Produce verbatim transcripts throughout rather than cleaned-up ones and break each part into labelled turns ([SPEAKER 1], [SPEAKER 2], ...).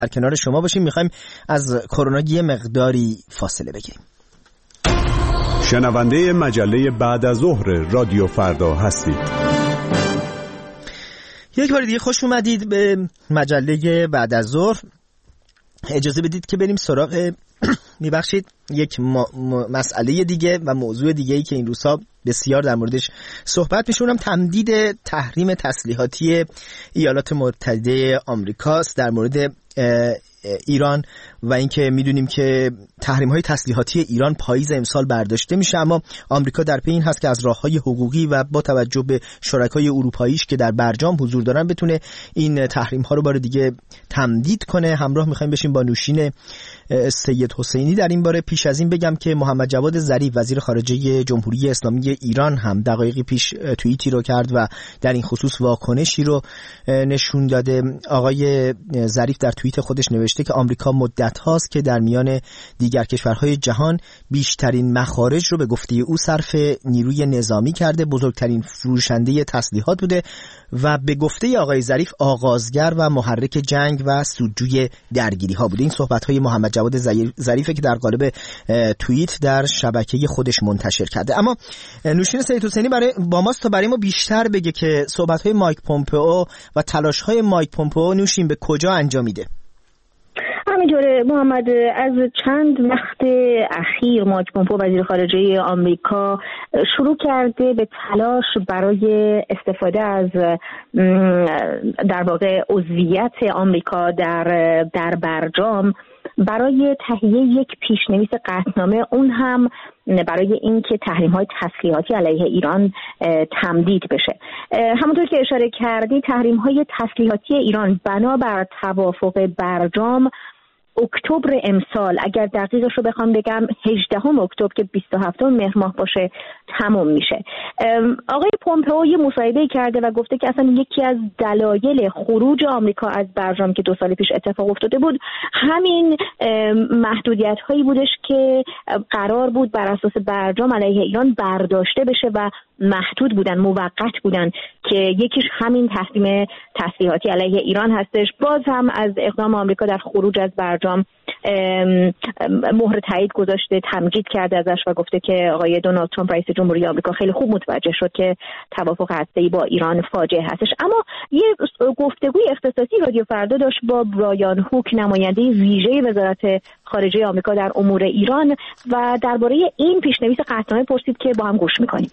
[SPEAKER 1] در کنار شما باشیم. میخوایم از کرونا یه مقداری فاصله بگیریم.
[SPEAKER 2] شنونده مجله بعد از ظهر رادیو فردا هستید.
[SPEAKER 1] یک بار دیگه خوش اومدید به مجله بعد از ظهر. اجازه بدید که بریم سراغ میبخشید یک م... مسئله دیگه و موضوع دیگه‌ای که این روزها بسیار در موردش صحبت میشه، اونم تمدید تحریم تسلیحاتی ایالات متحده آمریکاست در مورد ایران و اینکه میدونیم که تحریم‌های تسلیحاتی ایران پاییز امسال برداشته میشه، اما آمریکا در پی این هست که از راه‌های حقوقی و با توجه به شرکای اروپاییش که در برجام حضور دارن بتونه این تحریم‌ها رو بار دیگه تمدید کنه. همراه می‌خوایم بشیم با نوشین سید حسینی در این باره. پیش از این بگم که محمد جواد ظریف وزیر خارجه جمهوری اسلامی ایران هم دقایقی پیش توییتی رو کرد و در این خصوص واکنشی رو نشون داده. آقای ظریف در توییت خودش نوشته که آمریکا مدت هاست که در میان دیگر کشورهای جهان بیشترین مخارج رو به گفته او صرف نیروی نظامی کرده، بزرگترین فروشنده تسلیحات بوده و به گفته آقای ظریف آغازگر و محرک جنگ و سودجوی درگیری ها بوده. این صحبت های محمد جواد ظریفه که در قالب توییت در شبکه خودش منتشر کرده. اما نوشین سید حسینی برای با ماست تا برای ما بیشتر بگه که صحبت های مایک پومپئو و تلاش های مایک پومپئو نوشین به کجا انجامیده؟
[SPEAKER 3] همینطوره محمد، از چند وقت اخیر مایک پومپئو وزیر خارجه آمریکا شروع کرده به تلاش برای استفاده از در واقع عضویت آمریکا در در برجام برای تهیه یک پیشنویس قطعنامه، اون هم برای اینکه تحریم‌های تسلیحاتی علیه ایران تمدید بشه. همونطور که اشاره کردی تحریم‌های تسلیحاتی ایران بنابر توافق برجام اکتبر امسال، اگر دقیقش رو بخوام بگم هجدهم اکتبر که بیست و هفتم مهر ماه باشه تمام میشه. آقای پومپئو یه مصاحبه کرده و گفته که اصلا یکی از دلایل خروج آمریکا از برجام که دو سال پیش اتفاق افتاده بود همین محدودیت هایی بودش که قرار بود بر اساس برجام علیه ایران برداشته بشه و محدود بودن، موقت بودن، که یکیش همین تحریم تسلیحاتی علیه ایران هستش. باز هم از اقدام آمریکا در خروج از برجام مهر تایید گذاشته، تمجید کرده ازش و گفته که آقای دونالد ترامپ رئیس جمهوری آمریکا خیلی خوب متوجه شد که توافق هسته‌ای با ایران فاجعه هستش. اما یه گفتگوی اختصاصی رادیو فردا داشت با برایان هوک، نماینده ویژه وزارت خارجه آمریکا در امور ایران، و درباره این پیشنویس قطعنامه پرسید که با هم گوش می‌کنیم.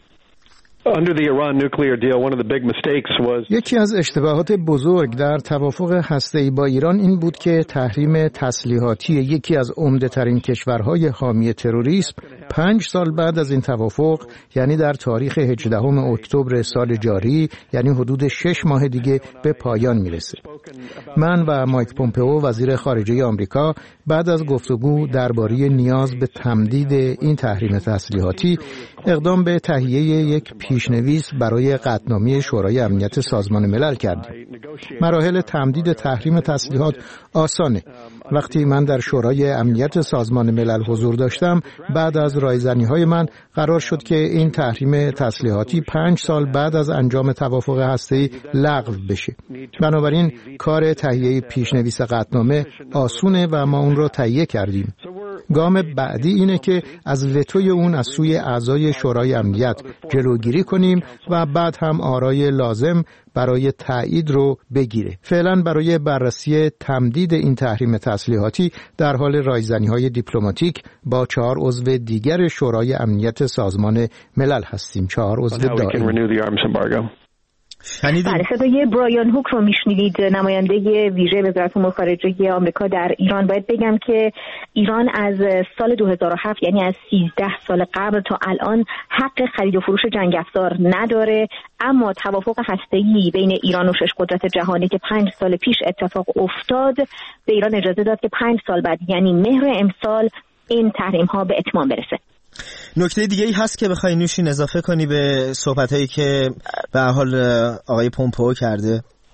[SPEAKER 4] یکی از اشتباهات بزرگ در توافق هسته‌ای با ایران این بود که تحریم تسلیحاتی یکی از عمده‌ترین کشورهای حامی تروریسم پنج سال بعد از این توافق، یعنی در تاریخ هجدهم اکتبر سال جاری، یعنی حدود شش ماه دیگه به پایان میرسه. من و مایک پومپئو وزیر خارجه آمریکا بعد از گفتگو درباره نیاز به تمدید این تحریم تسلیحاتی اقدام به تهیه یک پیشنویس برای قطعنامه شورای امنیت سازمان ملل کردیم. مراحل تمدید تحریم تسلیحات آسانه. وقتی من در شورای امنیت سازمان ملل حضور داشتم، بعد از رایزنی‌های من قرار شد که این تحریم تسلیحاتی پنج سال بعد از انجام توافق هسته‌ای لغو بشه. بنابراین کار تهیه پیشنویس قطعنامه آسونه و ما اون رو تهیه کردیم. گام بعدی اینه که از وتوی اون از سوی اعضای شورای امنیت جلوگیری کنیم و بعد هم آرای لازم برای تایید رو بگیره. فعلا برای بررسی تمدید این تحریم تسلیحاتی در حال رایزنی‌های دیپلماتیک با چهار عضو دیگر شورای امنیت سازمان ملل هستیم. چهار عضو دائم.
[SPEAKER 3] بله، صدای برایان هوک رو میشنیدید، نماینده ویژه وزارت امور خارجه آمریکا در ایران. باید بگم که ایران از سال دو هزار و هفت، یعنی از سیزده سال قبل تا الان، حق خرید و فروش جنگ افزار نداره، اما توافق هسته‌ای بین ایران و شش قدرت جهانی که پنج سال پیش اتفاق افتاد به ایران اجازه داد که پنج سال بعد، یعنی مهر امسال، این تحریم ها به اتمام برسه.
[SPEAKER 1] نکته دیگه ای هست که بخوای نوشین اضافه کنی به صحبتایی که به حال آقای پومپئو کرده؟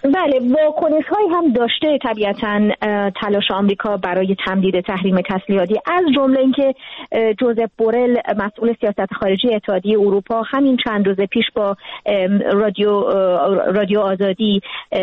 [SPEAKER 3] بله، واکنش‌هایی هم داشته طبیعتاً تلاش آمریکا برای تمدید تحریم تسلیحاتی، از جمله اینکه جوزف بورل مسئول سیاست خارجی اتحادیه اروپا همین چند روز پیش با رادیو رادیو آزادی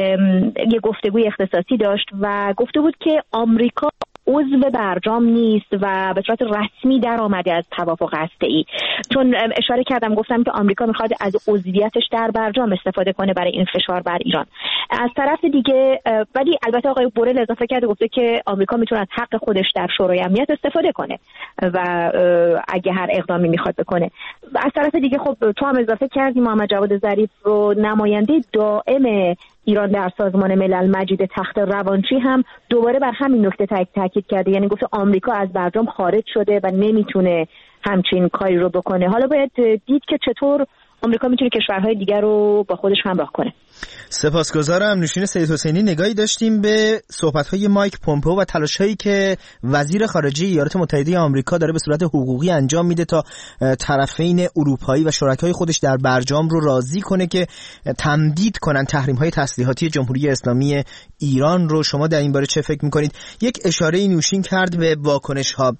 [SPEAKER 3] یک گفتگوی اختصاصی داشت و گفته بود که آمریکا عضو برجام نیست و به صورت رسمی در آمده از توافق هسته‌ای. چون اشاره کردم گفتم که آمریکا میخواد از عضویتش در برجام استفاده کنه برای این فشار بر ایران. از طرف دیگه ولی البته آقای بورل اضافه کرده گفته که آمریکا میتونه از حق خودش در شورای امنیت استفاده کنه و اگه هر اقدامی میخواد بکنه. از طرف دیگه خب تو هم اضافه کردی محمد جواد ظریف رو، نماینده دائم ایران در سازمان ملل مجید تخت روانچی هم دوباره بر همین نکته تاکید کرده، یعنی گفته آمریکا از برجام خارج شده و نمیتونه همچین کاری رو بکنه. حالا باید دید که چطور آمریکا میتونه کشورهای دیگر رو با خودش همراه کنه.
[SPEAKER 1] سپاسگزارم. نوشین سید حسینی، نگاهی داشتیم به صحبت‌های مایک پومپئو و تلاش‌هایی که وزیر خارجه ایالات متحده آمریکا داره به صورت حقوقی انجام میده تا طرفین اروپایی و شرکای خودش در برجام رو راضی کنه که تمدید کنن تحریم‌های تسلیحاتی جمهوری اسلامی ایران رو. شما در این باره چه فکر می‌کنید؟ یک اشاره نوشین کرد به واکنش‌ها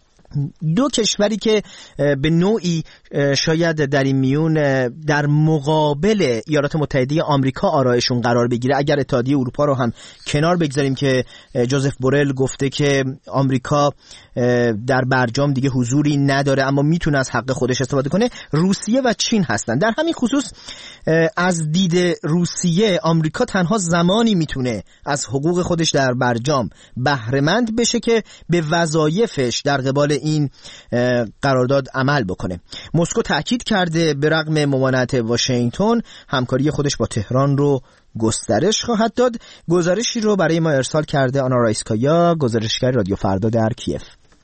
[SPEAKER 1] دو کشوری که به نوعی شاید در این میون در مقابل ایالات متحده آمریکا آرایشون قرار بگیره، اگر اتحادیه اروپا رو هم کنار بگذاریم که جوزف بورل گفته که آمریکا در برجام دیگه حضوری نداره اما میتونه از حق خودش استفاده کنه، روسیه و چین هستن. در همین خصوص از دید روسیه آمریکا تنها زمانی میتونه از حقوق خودش در برجام بهره مند بشه که به وظایفش در قبال این قرارداد عمل بکنه. مسکو تاکید کرده به رغم ممانعت واشنگتن همکاری خودش با تهران رو گسترش خواهد داد. گزارشی رو برای ما ارسال کرده آنا رایسکایا، گزارشگر رادیو فردا در کیف.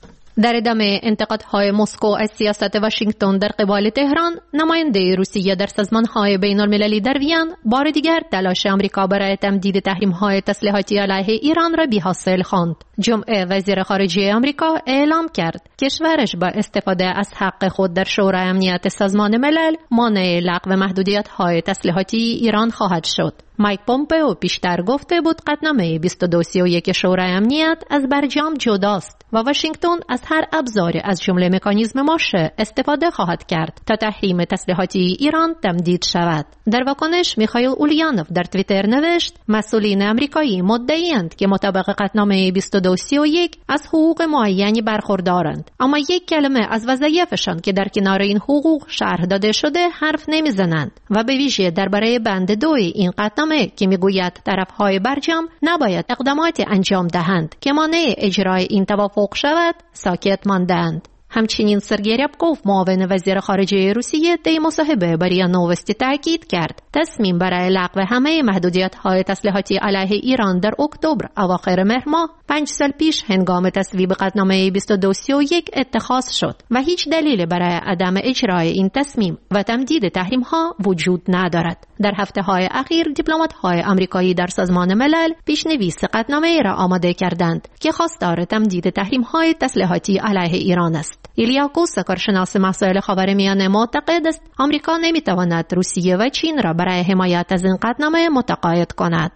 [SPEAKER 5] در ادامه انتقادهای مسکو از سیاست واشنگتن در قبال تهران، نماینده روسیه در سازمان‌های بین‌المللی در وین بار دیگر تلاش آمریکا برای تمدید تحریم‌های تسلیحاتی علیه ایران را بی‌حاصل خواند. جمعه وزیر خارجه آمریکا اعلام کرد کشورش با استفاده از حق خود در شورای امنیت سازمان ملل مانع لغو محدودیت‌های تسلیحاتی ایران خواهد شد. مایک پومپئو پیشتر گفته بود قطعنامه بیست و دو سی و یک شورای امنیت از برجام جداست و واشنگتن از هر ابزاری از جمله مکانیزم ماشه استفاده خواهد کرد تا تحریم تسلیحاتی ایران تمدید شود. در واکنش میخائیل اولیانوف در توییتر نوشت مسئولین آمریکایی مدعی‌اند که مطابق قطعنامه بیست و دو سی و یک از حقوق معینی برخوردارند، اما یک کلمه از وظایفشان که در کنار این حقوق شرح داده شده حرف نمیزنند و به ویژه درباره بند دو این قطعنامه که میگوید طرفهای برجام نباید اقداماتی انجام دهند که مانع اجرای این توافق شود ساکت ماندند. همچنین سرگئی ریابکوف معاون وزیر خارجه روسیه در مصاحبه با ریا نووستی تاکید کرد تصمیم برای لغو همه محدودیت‌های تسلیحاتی علیه ایران در اکتبر اواخر مهر ماه پنج سال پیش هنگام تصویب قطعنامه بیست و دو سی و یک اتخاذ شد و هیچ دلیل برای عدم اجرای این تصمیم و تمدید تحریم‌ها وجود ندارد. در هفته‌های اخیر دیپلمات‌های آمریکایی در سازمان ملل پیشنویس قطعنامه را آماده کردند که خواستار تمدید تحریم‌های تسلیحاتی علیه ایران است. ایلیا کوس، کارشناس مسائل خاورمیانه، معتقد است آمریکا نمی‌تواند روسیه و چین را برای حمایت از این قطعنامه متقاعد کند.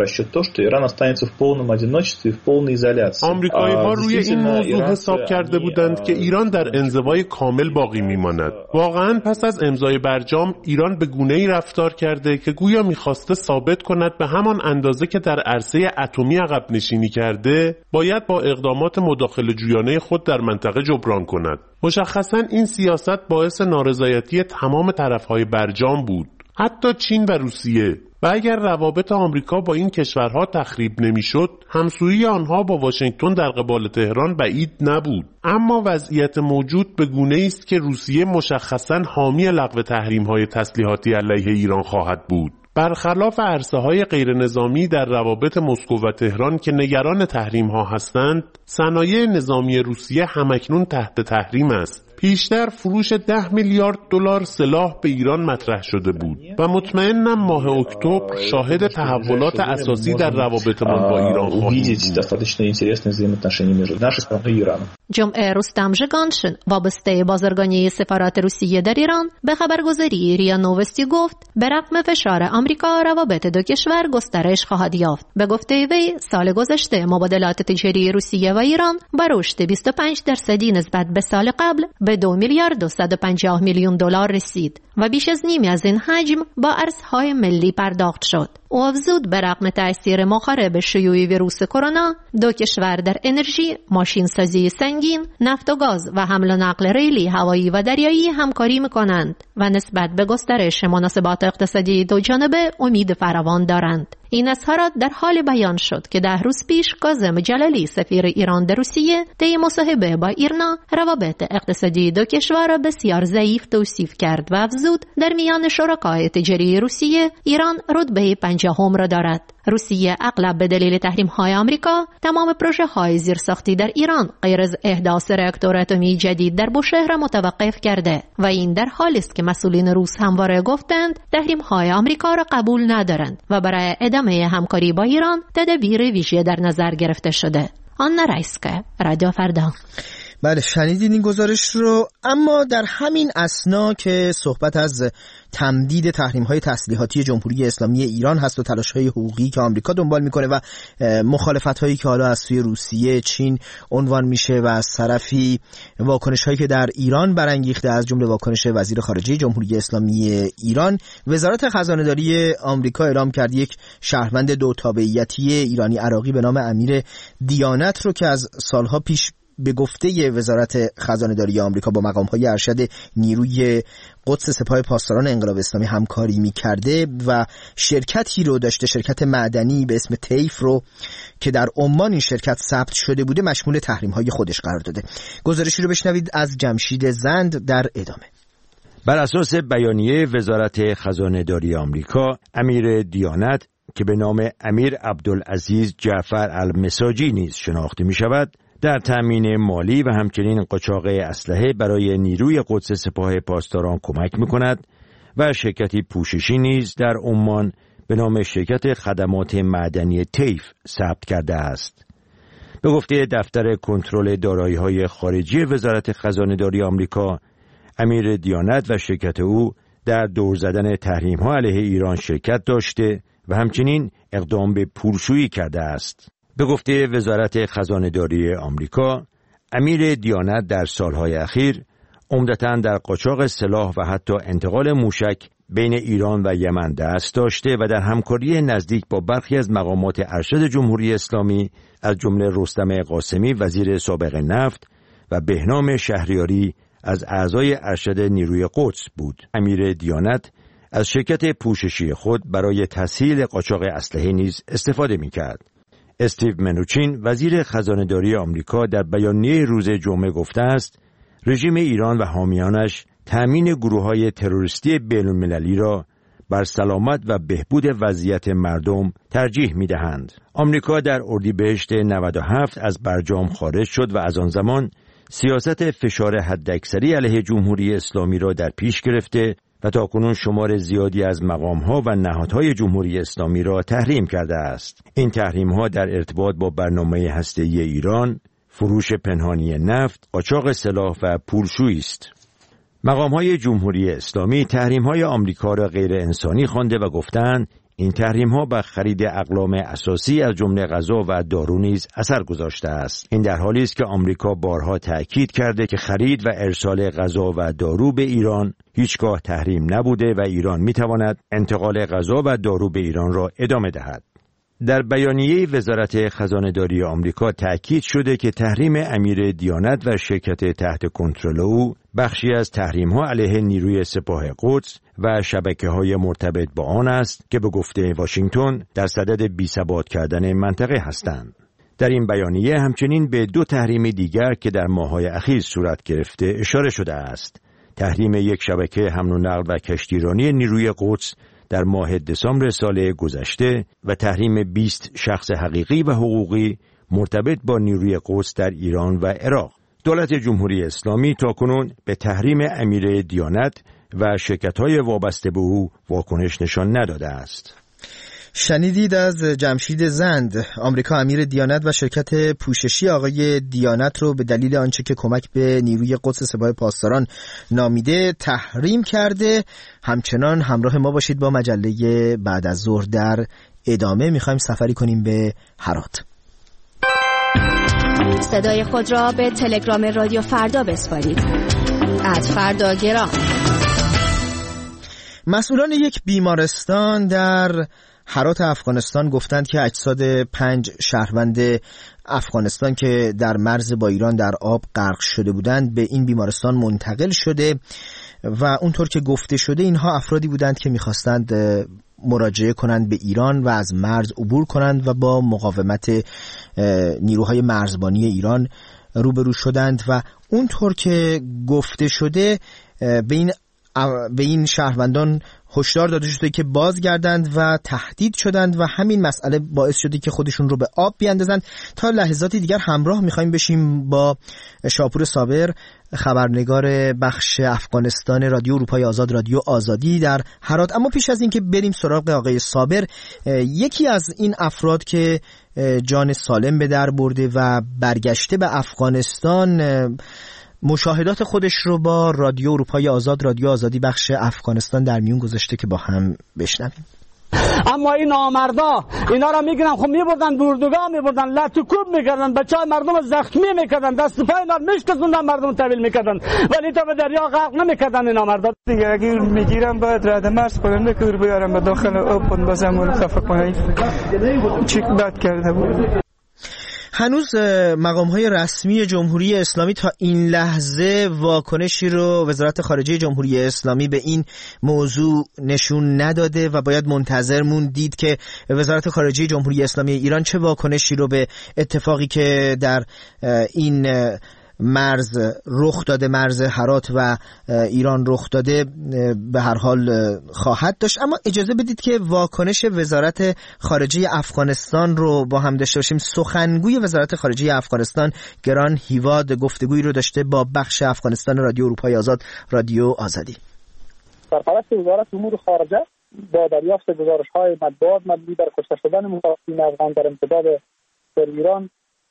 [SPEAKER 6] آمریکایی‌ها روی این موضوع حساب کرده بودند که ایران در انزوای کامل باقی می‌ماند. واقعاً پس از امضای برجام ایران به گونه‌ای رفتار کرده که گویا می‌خواسته ثابت کند به همان اندازه که در عرصه اتمی عقب نشینی کرده باید با اقدامات مداخله جویانه خود در منطقه جبران کند. مشخصاً این سیاست باعث نارضایتی تمام طرف‌های برجام بود، حتی چین و روسیه. و اگر روابط آمریکا با این کشورها تخریب نمی‌شد، همسویی آنها با واشنگتن در قبال تهران بعید نبود. اما وضعیت موجود به گونه‌ای است که روسیه مشخصاً حامی لغو تحریم‌های تسلیحاتی علیه ایران خواهد بود. برخلاف عرصه‌های غیر نظامی در روابط مسکو و تهران که نگران تحریم‌ها هستند، صنایع نظامی روسیه همکنون تحت تحریم است. پیشتر فروش ده میلیارد دلار سلاح به ایران مطرح شده بود و مطمئنم ماه اکتبر شاهد تحولات اساسی در روابطمان با ایران خواهیم بود.
[SPEAKER 5] جمعه رستم ژگانشین وابسته بازرگانی سفارت روسیه در ایران به خبرگزاری ریا نووستی گفت به رغم فشار آمریکا روابط دو کشور گسترش خواهد یافت. به گفته وی سال گذشته مبادلات تجاری روسیه و ایران با رشد بیست و پنج درصدی نسبت به سال قبل به دو میلیارد و صد و پنجاه میلیون دلار رسید و بیش از نیمی از این حجم با ارزهای ملی پرداخت شد. او افزود به رغم تأثیر مخرب شیوع ویروس کرونا، دو کشور در انرژی، ماشین سازی سنگین، نفت و گاز و حمل و نقل ریلی، هوایی و دریایی همکاری می‌کنند و نسبت به گسترش مناسبات اقتصادی دو جانبه امید فراوان دارند. این اظهارات در حال بیان شد که ده روز پیش کاظم جلالی سفیر ایران در روسیه طی مصاحبه با ایرنا روابط اقتصادی دو کشور را بسیار ضعیف توصیف کرد و افزود در میان شرکای تجاری روسیه ایران رتبه پنجم را دارد. روسیه اغلب به دلیل تحریم‌های آمریکا تمام پروژه‌های زیرساختی در ایران غیر از احداث راکتور اتمی جدید در بوشهر را متوقف کرده و این در حالی است که مسئولین روس همواره گفتند تحریم‌های آمریکا را قبول ندارند و برای ادامه همکاری با ایران تدابیر ویژه در نظر گرفته شده. آنا رایسکا، رادیو فردا.
[SPEAKER 1] بله شنیدین این گزارش رو. اما در همین اثنا که صحبت از تمدید تحریم‌های تسلیحاتی جمهوری اسلامی ایران هست و تلاش‌های حقوقی که آمریکا دنبال می‌کنه و مخالفت‌هایی که حالا از سوی روسیه، چین عنوان میشه و از طرفی واکنش‌هایی که در ایران برانگیخته از جمله واکنش وزیر خارجه جمهوری اسلامی ایران، وزارت خزانه‌داری آمریکا اعلام کرد یک شهروند دو تابعیتی ایرانی عراقی به نام امیر دیانت رو که از سالها پیش به گفته وزارت خزانه‌داری آمریکا با مقام‌های ارشد نیروی قدس سپاه پاسداران انقلاب اسلامی همکاری می‌کرده و شرکتی رو داشته، شرکت معدنی به اسم تیف رو که در عمان این شرکت ثبت شده بوده، مشمول تحریم‌های خودش قرار داده. گزارشی رو بشنوید از جمشید زند در ادامه.
[SPEAKER 7] بر اساس بیانیه وزارت خزانه‌داری آمریکا، امیر دیانت که به نام امیر عبدالعزیز جعفر المساجی نیز شناخته می‌شود، در تأمین مالی و همچنین قاچاق اسلحه برای نیروی قدس سپاه پاسداران کمک می‌کند و شرکتی پوششی نیز در عمان به نام شرکت خدمات معدنی تیف ثبت کرده است. به گفته دفتر کنترل دارایی‌های خارجی وزارت خزانه‌داری آمریکا، امیر دیانت و شرکت او در دور زدن تحریم‌ها علیه ایران شرکت داشته و همچنین اقدام به پولشویی کرده است. به گفته وزارت خزانه‌داری آمریکا، امیر دیانت در سالهای اخیر عمدتاً در قاچاق سلاح و حتی انتقال موشک بین ایران و یمن دست داشته و در همکاری نزدیک با برخی از مقامات ارشد جمهوری اسلامی از جمله رستم قاسمی وزیر سابق نفت و بهنام شهریاری از اعضای ارشد نیروی قدس بود. امیر دیانت از شرکت پوششی خود برای تسهیل قاچاق اسلحه نیز استفاده می‌کرد. استیو منوچین وزیر خزانه‌داری آمریکا در بیانیه روز جمعه گفته است رژیم ایران و حامیانش تأمین گروه‌های تروریستی بین‌المللی را بر سلامت و بهبود وضعیت مردم ترجیح می‌دهند. آمریکا در اردیبهشت نود و هفت از برجام خارج شد و از آن زمان سیاست فشار حداکثری علیه جمهوری اسلامی را در پیش گرفته و تاکنون شمار زیادی از مقام‌ها و نهادهای جمهوری اسلامی را تحریم کرده است. این تحریم‌ها در ارتباط با برنامه هسته‌ای ایران، فروش پنهانی نفت، قاچاق سلاح و پولشویی است. مقام‌های جمهوری اسلامی تحریم‌های آمریکا را غیر انسانی خوانده و گفتند این تحریم‌ها بر خرید اقلام اساسی از جمله غذا و دارو نیز اثر گذاشته است. این در حالی است که آمریکا بارها تأکید کرده که خرید و ارسال غذا و دارو به ایران هیچگاه تحریم نبوده و ایران می‌تواند انتقال غذا و دارو به ایران را ادامه دهد. در بیانیه وزارت خزانه‌داری آمریکا تأکید شده که تحریم امیر دیانت و شرکت تحت کنترل او بخشی از تحریم‌ها علیه نیروی سپاه قدس و شبکه‌های مرتبط با آن است که به گفته واشنگتن در صدد بی‌ثبات کردن منطقه هستند. در این بیانیه همچنین به دو تحریم دیگر که در ماه‌های اخیر صورت گرفته اشاره شده است. تحریم یک شبکه حمل و نقل و کشتیرانی نیروی قدس در ماه دسامبر سال گذشته و تحریم بیست شخص حقیقی و حقوقی مرتبط با نیروی قدس در ایران و عراق. دولت جمهوری اسلامی تاکنون به تحریم امیر دیانت و شرکت‌های وابسته به او واکنش نشان نداده است.
[SPEAKER 1] شنیدید از جمشید زند. آمریکا امیر دیانت و شرکت پوششی آقای دیانت رو به دلیل آنچه که کمک به نیروی قدس سپاه پاسداران نامیده تحریم کرده. همچنان همراه ما باشید با مجله بعد از ظهر. در ادامه میخوایم سفری کنیم به هرات.
[SPEAKER 8] صدای خود را به تلگرام رادیو فردا بسپارید. ات فردا گرام.
[SPEAKER 1] مسئولان یک بیمارستان در هرات افغانستان گفتند که اجساد پنج شهروند افغانستان که در مرز با ایران در آب غرق شده بودند به این بیمارستان منتقل شده و اونطور که گفته شده اینها افرادی بودند که می‌خواستند مراجعه کنند به ایران و از مرز عبور کنند و با مقاومت نیروهای مرزبانی ایران روبرو شدند و اونطور که گفته شده به این به این شهروندان هشدار داده شده که بازگردند و تهدید شدند و همین مسئله باعث شده که خودشون رو به آب بیاندازند. تا لحظاتی دیگر همراه می‌خوایم بشیم با شاپور صابر، خبرنگار بخش افغانستان رادیو اروپای آزاد، رادیو آزادی در هرات. اما پیش از این که بریم سراغ آقای صابر، یکی از این افراد که جان سالم به در برده و برگشته به افغانستان مشاهدات خودش رو با رادیو اروپای آزاد، رادیو آزادی بخش افغانستان در میون گذاشته که با هم بشنویم.
[SPEAKER 9] اما این نامردا اینا را میگیرن، خب میبردن بردگاه، میبردن لطوکوب میکردن، بچهای مردم زخمی میکردن، دست پای اینا میشکستوندن، مردم طویل میکردن، ولی تا به دریا غرق نمیکردن این نامردا.
[SPEAKER 10] دیگه اگه میگیرن باید رد مرز کنن که بیارن به داخل آب و بازم اون خفه کنن. چی بد کرده بود.
[SPEAKER 1] هنوز مقام‌های رسمی جمهوری اسلامی تا این لحظه واکنشی رو وزارت خارجه جمهوری اسلامی به این موضوع نشون نداده و باید منتظر موند دید که وزارت خارجه جمهوری اسلامی ایران چه واکنشی رو به اتفاقی که در این مرز رخ داده، مرز هرات و ایران رخ داده، به هر حال خواهد داشت. اما اجازه بدید که واکنش وزارت خارجه افغانستان رو با هم داشته باشیم. سخنگوی وزارت خارجه افغانستان گران هیواد گفتگویی رو داشته با بخش افغانستان رادیو اروپای آزاد، رادیو آزادی.
[SPEAKER 11] سرپرست وزارت امور خارجه با دریافت گزارش‌های مطبوعات مبنی بر کشته شدن مخالفین افغان در امتداد در ایران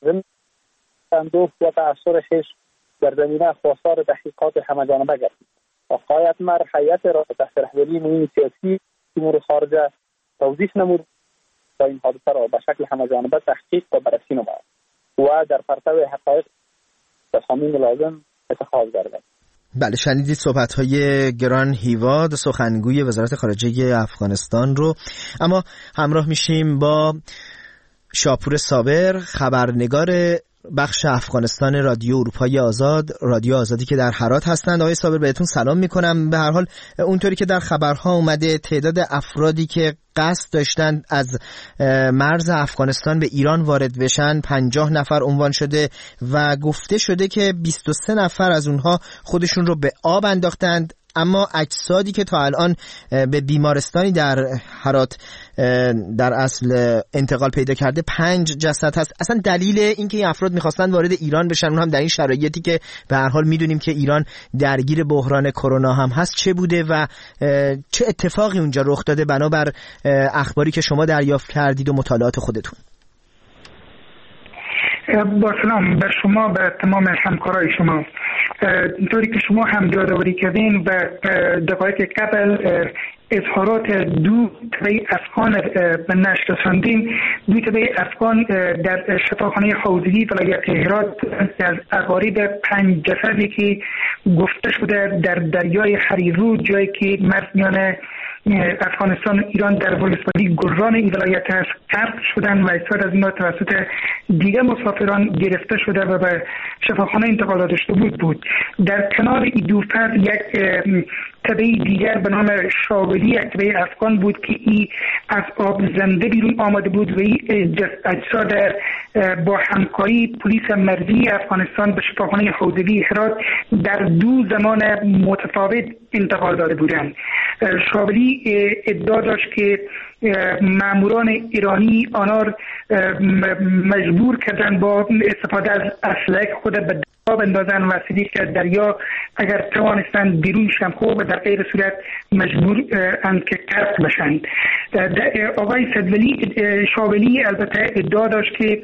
[SPEAKER 11] اندوه و تأثیر خیش در زمینه خواستار تحقیقات همه‌جانبه گردید. آقای اتمر هیئت را تحت رهبری معین سیاسی امور خارجه توضیح نمود تا این حادثه را به شکل همه‌جانبه تحقیق و بررسی نماید و در پرتو حقایق تصامیم لازم اتخاذ گردد.
[SPEAKER 1] بله، شنیدید صحبت‌های گران هیواد، سخنگوی وزارت خارجه افغانستان رو. اما همراه میشیم با شاپور صابر، خبرنگار بخش افغانستان رادیو اروپای آزاد، رادیو آزادی که در هرات هستند. آقای صابر بهتون سلام میکنم. به هر حال اونطوری که در خبرها اومده تعداد افرادی که قصد داشتند از مرز افغانستان به ایران وارد بشن پنجاه نفر عنوان شده و گفته شده که بیست و سه نفر از اونها خودشون رو به آب انداختند. اما اجسادی که تا الان به بیمارستانی در هرات در اصل انتقال پیدا کرده پنج جسد هست. اصلا دلیل اینکه این افراد میخواستن وارد ایران بشن، اون هم در این شرایطی که به هر حال میدونیم که ایران درگیر بحران کرونا هم هست، چه بوده و چه اتفاقی اونجا رخ داده بنابر اخباری که شما دریافت کردید و مطالعات خودتون؟
[SPEAKER 12] با سلام بر شما، به تمام همکارای شما. طوری که شما هم یادآوری کردین و دقایق قبل اظهارات دو تبعی افغان به نشر رساندین، دو تبعی افغان در شفاخانه حوزوی ولایت هرات از اقارب پنج جسدی که گفته شده در دریای هریرو، جایی که مرز میان افغانستان و ایران در ولسوالی گران این ولایت است، غرق شدن و اجساد از اینا توسط دیگر مسافران گرفته شده و به شفاخانه انتقال داده شده بود بود. در کنار این دو فرد یک تبعی دیگر به نام شاولی، یک تبعی افغان بود که ای از آب زنده بیرون آمده بود و این اجساد با همکاری پلیس مرزی افغانستان به شفاخانه حوزوی هرات در دو زمان متفاوت انتقال داده بودند. شاولی ادعا داشت که ماموران ایرانی آنها مجبور کردن با استفاده از اسلحه خود به آب اندازن و سری که دریا اگر توانستند بیرون شن خوب در غیر صورت مجبور اند که غرق بشند. آقای صدولی شاولی البته ادعا داشت که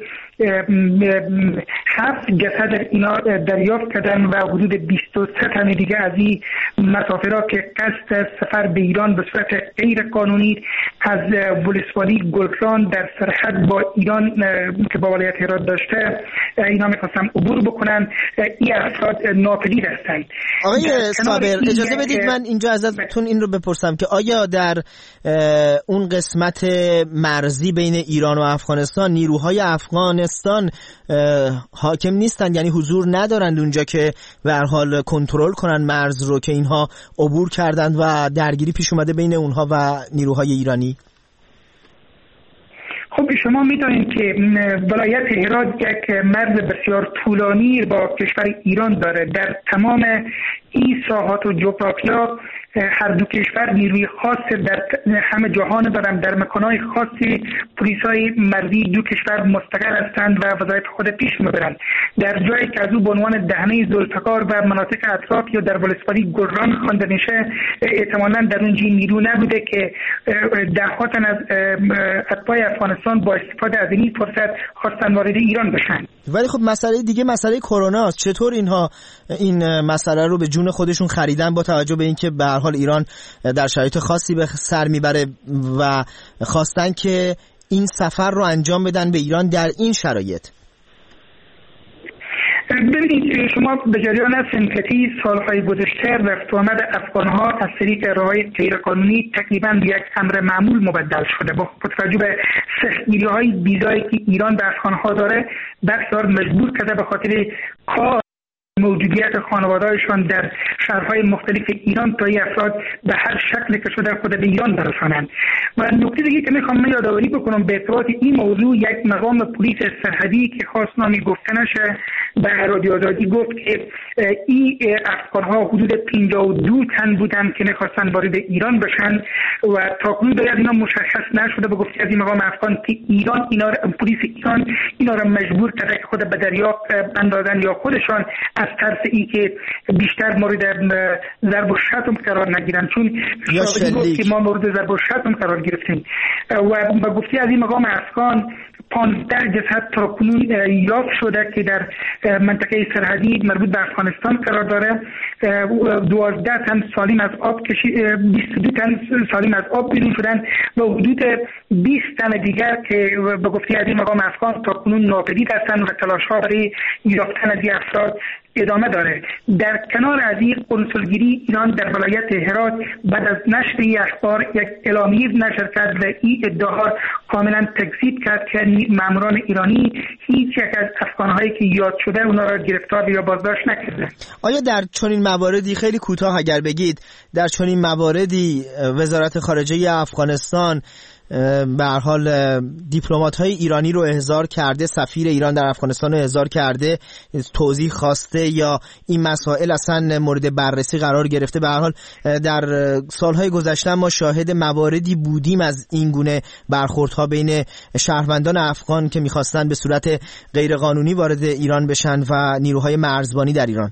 [SPEAKER 12] هفت جسد اینا دریافت کردن و حدود بیست و سه تن دیگه از این مسافرها که قصد سفر به ایران به صورت غیر قانونی از ولسوالی گلران در سرحد با ایران که با ولایت هرات داشته اینا میخواستن عبور بکنن، این افراد ناپدید هستند.
[SPEAKER 1] آقای صابر اجازه بدید من اینجا ازتون این رو بپرسم که آیا در اون قسمت مرزی بین ایران و افغانستان نیروهای افغانستان حاکم نیستند، یعنی حضور ندارند اونجا که به هر حال کنترل کنن مرز رو که اینها عبور کردند و درگیری پیش اومده بین اونها و نیروهای ایرانی؟
[SPEAKER 12] خب شما میدونید که ولایت هرات یک مرز بسیار طولانی با کشور ایران داره. در تمام این ساحات و جغرافیا هر دو کشور نیروی خاص در همه جهان دارن، در مکانهای خاصی پلیسای مرزی دو کشور مستقر هستند و وظایف خود پیش میبرند. در جایی که از او به عنوان دهنه ذوالفقار و مناطق اطراف یا در ولسوالی گلران خوانده میشه، احتمالاً در اونجا نیرو نبوده که دههاتن از اتباع افغانستان با استفاده از این فرصت خواستن وارد ایران بشن.
[SPEAKER 1] ولی خب مسئله دیگه مسئله کرونا است. چطور اینها این مسئله رو به جون خودشون خریدن با توجه به اینکه به هر حال ایران در شرایط خاصی به سر میبره و خواستن که این سفر رو انجام بدن به ایران در این شرایط؟
[SPEAKER 12] ببینید شما به جریان سنکتی سالهای گذشته رفت و آمد افغانها از طریق راههای غیرقانونی تقریبا به یک امر معمول مبدل شده. با توجه به سختگیری‌های ویزایی که ایران به افغانها داره، بسیار مجبور کرده به خاطر کار موجودیت خانواده‌هایشان در شهرهای مختلف ایران تا این افراد به هر شکلی که شده خود به ایران برسانند. و نکته دیگه که میخوام من یادآوری بکنم به ارتباط این موضوع، یک مقام پلیس سرحدی که خواست نامی گفته نشه به رادیو آزادی گفت که این افغان‌ها حدود پنجاه و دو تن بودن که میخواستن وارد ایران بشن و تاکنون باید اینا مشخص نشده. به گفته از این مقام افغان که ایران اینا پلیس ایران اینا را مجبور کرده که خود به دریا اندازن یا خودشان از ترس ای که بیشتر مورد ضرب و شتم قرار نگیرن، چون شاهدی گفت که ما مورد ضرب و شتم قرار گرفتیم. و به گفته از این مقام افغان پانزده جسد تا کنون یافت شده که در منطقه سرحدی مربوط به افغانستان قرار داره. دوازده تن سالم از آب کشی بیست و دو تن سالم از آب بیرون شدن و حدود بیست تن دیگر که به گفته از این مقام افغان تا کنون ناپدید هستند و تلاش‌ها برای یافتن از این افراد ادامه داره. در کنار از این کنسولگری ایران در ولایت هرات بعد از نشر این اخبار یک اعلامیه نشر کرد و این ادعا کاملا تکذیب کرد که ماموران ایرانی هیچ یک از افغان‌هایی که یاد شده اونا را گرفتار یا بازداشت نکرده.
[SPEAKER 1] آیا در چنین مواردی خیلی کوتاه اگر بگید، در چنین مواردی وزارت خارجه افغانستان به هر حال دیپلمات‌های ایرانی رو احضار کرده، سفیر ایران در افغانستان رو احضار کرده، توضیح خواسته یا این مسائل اصلا مورد بررسی قرار گرفته؟ به هر حال در سالهای گذشته ما شاهد مواردی بودیم از این گونه برخوردها بین شهروندان افغان که می‌خواستن به صورت غیرقانونی وارد ایران بشن و نیروهای مرزبانی در ایران.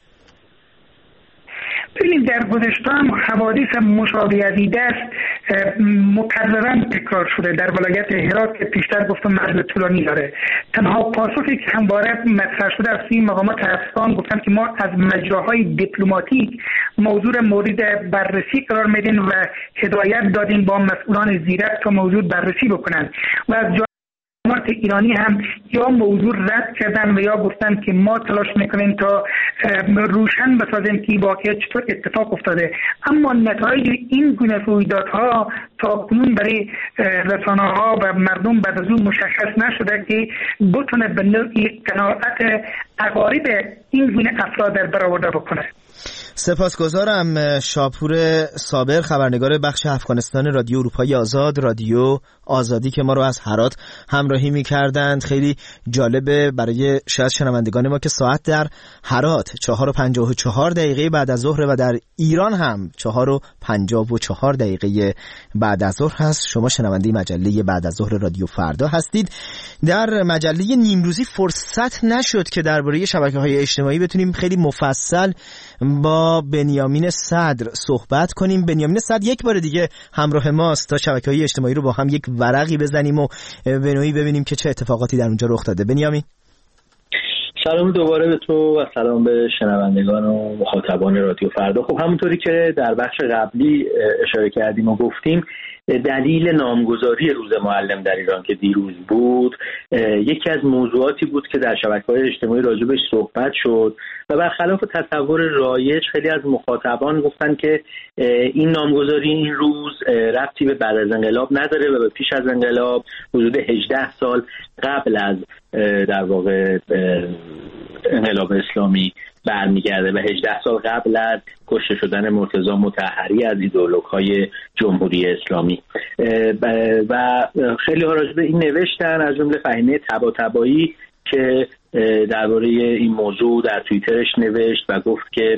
[SPEAKER 12] ببینید در گذشته هم حوادث مشابه از این دست مکرراً تکرار شده در ولایت هرات که پیشتر گفتم مرز طولانی داره. تنها پاسخی که همواره مطرح شده از این مقامات افغان گفتن که ما از مجراهای دیپلماتیک موضوع مورد بررسی قرار میدیم و هدایت دادیم با مسئولان زیرک تا موضوع بررسی بکنن و از مقامات ایرانی هم یا موضوع رد کردن و یا گفتن که ما تلاش میکنیم تا روشن بسازیم که واقعا چطور اتفاق افتاده. اما نتایج این گونه رویدادها تا کنون برای رسانه‌ها و مردم بعد از اون مشخص نشده که بتونه به نوعی قناعت عقارب این گونه افراد در برآورده بکنه.
[SPEAKER 1] سپاسگزارم. شاپور صابر، خبرنگار بخش افغانستان رادیو اروپای آزاد، رادیو آزادی که ما رو از هرات همراهی می‌کردند. خیلی جالبه برای شاید شنوندگان ما که ساعت در هرات چهار و پنجاه و چهار دقیقه بعد از ظهر و در ایران هم چهار و پنجاه و چهار دقیقه بعد از ظهر هست. شما شنونده مجله بعد از ظهر رادیو فردا هستید. در مجله نیمروزی فرصت نشد که درباره شبکه‌های اجتماعی بتونیم خیلی مفصل با بنیامین صدر صحبت کنیم. بنیامین صدر یک بار دیگه همراه ماست تا شبکه‌های اجتماعی رو با هم یک ورقی بزنیم و به نوعی ببینیم که چه اتفاقاتی در اونجا رخ داده. بنیامین،
[SPEAKER 13] سلام دوباره به تو و سلام به شنوندگان و مخاطبان رادیو فردا. خب همونطوری که در بخش قبلی اشاره کردیم و گفتیم، دلیل نامگذاری روز معلم در ایران که دیروز بود یکی از موضوعاتی بود که در شبکه‌های اجتماعی راجبش صحبت شد و برخلاف تصور رایج خیلی از مخاطبان گفتن که این نامگذاری این روز ربطی به بعد از انقلاب نداره و به پیش از انقلاب حدود هجده سال قبل از در واقع انقلاب اسلامی برمیگرده و هجده سال قبل از کشته شدن مرتضی مطهری از ایدئولوژهای جمهوری اسلامی. و خیلی ها راجع به این نوشتن، از جمله فهیمه طباطبایی که درباره این موضوع در توییترش نوشت و گفت که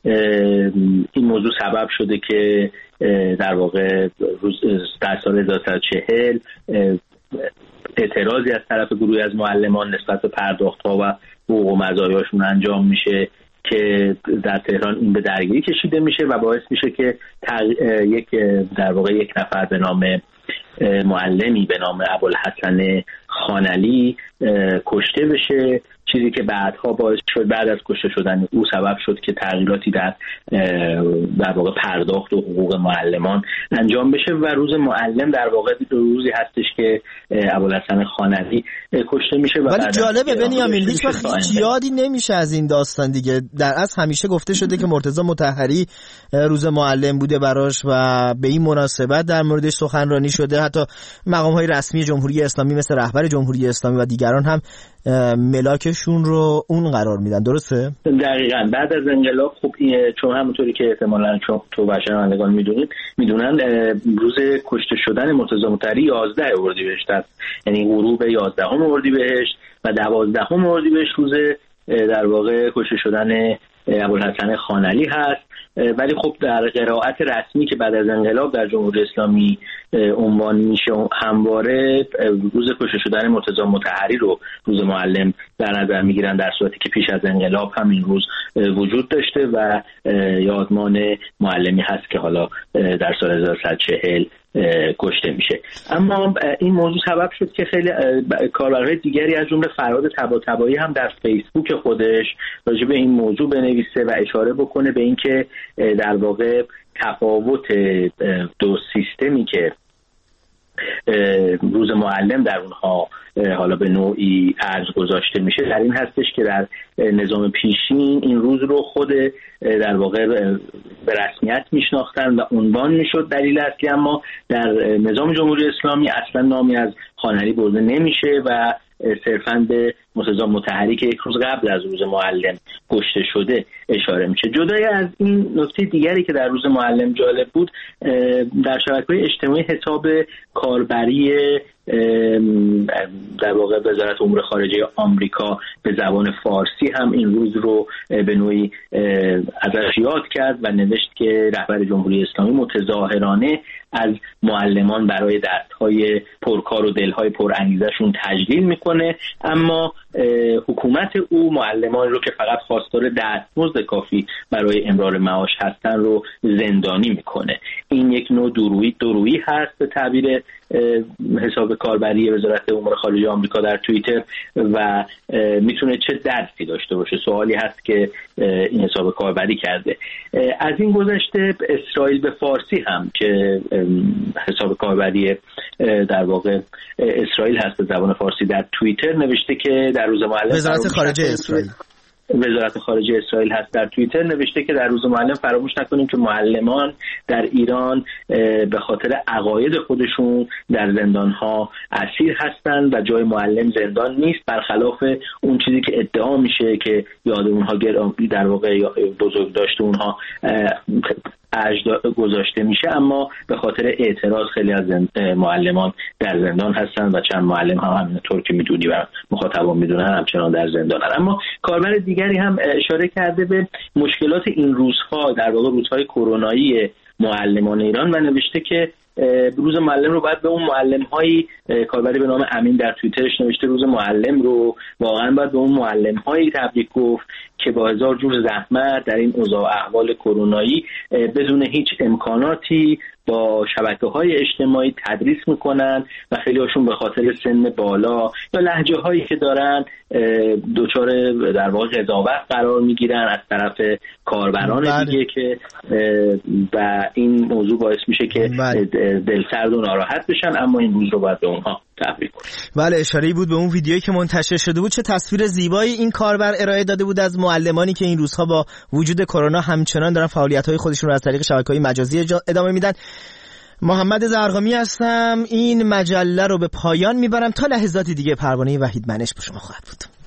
[SPEAKER 13] این موضوع سبب شده که در واقع در سال هزار و سیصد و چهل اعتراضی از طرف گروهی از معلمان نسبت به پرداخت‌ها و حقوق و مزایاشون انجام میشه که در تهران این به درگیری کشیده میشه و باعث میشه که یک در واقع یک نفر به نام معلمی به نام ابوالحسن خانعلی کشته بشه، چیزی که بعدها باعث شد بعد از کشته شدن او سبب شد که تغییراتی در در واقع پرداخت و حقوق معلمان انجام بشه و روز معلم در واقع روزی هستش که ابوالحسن خانعلی کشته میشه.
[SPEAKER 1] ولی جالبه بنیامین، هیچ وقت هیچ یادی نمیشه از این داستان دیگه. در اصل همیشه گفته شده که مرتضی مطهری روز معلم بوده براش و به این مناسبت در موردش سخنرانی شده. حتی مقام‌های رسمی جمهوری اسلامی مثل رهبر جمهوری اسلامی و دیگران هم ملاکشون رو اون قرار میدن. درسته؟
[SPEAKER 13] دقیقاً. بعد از انقلاب خب چون همونطوری که احتمالاً چون تو و شنوندگان میدونید میدونن روز کشته شدن مرتضی مطهری یازده اردیبهشت است، یعنی غروب یازدهم اردیبهشت و دوازدهم اردیبهشت روز در واقع کشته شدن ابوالحسن خانعلی هست. ولی خب در قرائت رسمی که بعد از انقلاب در جمهوری اسلامی عنوان میشه همواره روز کشته شدن مرتضی مطهری رو روز معلم در نظر میگیرن، در صورتی که پیش از انقلاب هم این روز وجود داشته و یادمان معلمی هست که حالا در سال هزار و سیصد و چهل کشته میشه. اما این موضوع سبب شد که خیلی کاربرهای دیگری از جمله فرهاد طباطبایی هم در فیسبوک خودش راجع به این موضوع بنویسه و اشاره بکنه به اینکه در واقع تفاوت دو سیستمی که روز معلم در اونها حالا به نوعی ارج گذاشته میشه در این هستش که در نظام پیشین این روز رو خود در واقع به رسمیت میشناختن و عنوان میشد دلیل اصلی، اما در نظام جمهوری اسلامی اصلا نامی از خانعلی برده نمیشه و صرفاً به مرتضی مطهری که یک روز قبل از روز معلم کشته شده اشاره میشه. جدای از این نکته دیگری که در روز معلم جالب بود، در شبکه‌های اجتماعی حساب کاربری در واقع وزارت امور خارجه آمریکا به زبان فارسی هم این روز رو به نوعی ازش یاد کرد و نوشت که رهبر جمهوری اسلامی متظاهرانه از معلمان برای دستهای پرکار و دلهای پرانگیزشون تجلیل میکنه، اما حکومت او معلمان رو که فقط خواستار دستمزد کافی برای امرار معاش هستن رو زندانی میکنه. این یک نوع دورویی دورویی هست به تعبیر حساب کاربری وزارت امور خارجه آمریکا در توییتر و میتونه چه درسی داشته باشه. سوالی هست که این حساب کاربری کرده. از این گذشته اسرائیل به فارسی هم که حساب کاربری در واقع اسرائیل هست به زبان فارسی در توییتر نوشته که در روز معلم
[SPEAKER 1] وزارت خارجه اسرائیل
[SPEAKER 13] وزارت خارجه اسرائیل هست در توییتر نوشته که در روز معلم فراموش نکنیم که معلمان در ایران به خاطر عقاید خودشون در زندان‌ها اسیر هستند و جای معلم زندان نیست، برخلاف اون چیزی که ادعا میشه که یاد اونها در واقع بزرگ داشته اونها گذاشته میشه، اما به خاطر اعتراض خیلی از معلمان در زندان هستن و چند معلم هم همینطور که میدونی و مخاطبان میدونن همچنان در زندان هستن. اما کاربر دیگری هم اشاره کرده به مشکلات این روزها، در واقع روزهای کرونایی معلمان ایران، و نوشته که روز معلم رو باید به اون معلم هایی، کاربری به نام امین در توییترش نوشته روز معلم رو واقعا باید به اون معلم هایی تبریک گفت که با هزار جور زحمت در این اوضاع احوال کرونایی بدون هیچ امکاناتی با شبکه‌های اجتماعی تدریس میکنن و خیلی هاشون به خاطر سن بالا یا لهجه هایی که دارن دوچار در واقع قضاوت قرار میگیرن از طرف کاربران بله. دیگه که و این موضوع باعث میشه که بله. دلسرد و ناراحت بشن، اما این روز رو باید به اونها تبریک کنیم.
[SPEAKER 1] بله، اشاره‌ای بود به اون ویدیویی که منتشر شده بود. چه تصویر زیبایی این کاربر ارائه داده بود از معلمانی که این روزها با وجود کرونا همچنان دارن فعالیت‌های خودشون رو از طریق شبکه‌های مجازی ادامه میدن. محمد زرقامی هستم. این مجله رو به پایان میبرم تا لحظات دیگه. پروانه وحید منش با شما خواهد بود.